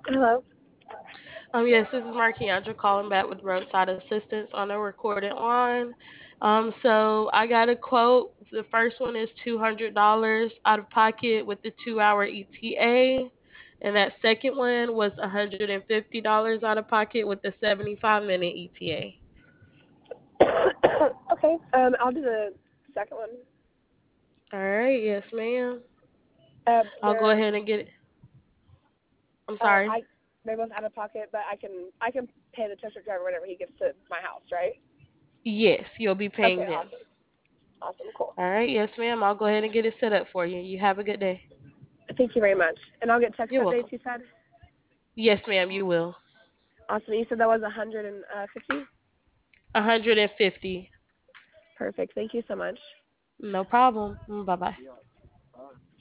Hello. Yes, this is Markiandra calling back with roadside assistance on a recorded line. So I got a quote. The first one is $200 out of pocket with the 2 hour ETA. And that second one was $150 out of pocket with the 75-minute ETA. Okay. I'll do the second one. All right, yes, ma'am. I'll go They're ahead and get it. I'm sorry. I they're both out of pocket, but I can pay the tow truck driver whenever he gets to my house, right? Yes, you'll be Okay. paying them. Awesome. Awesome. Cool. All right, yes, ma'am. I'll go ahead and get it set up for you. You have a good day. Thank you very much. And I'll get text You're updates. welcome. You said. Yes, ma'am, you will. Awesome. You said that was 150. 150. Perfect. Thank you so much. No problem. Bye bye.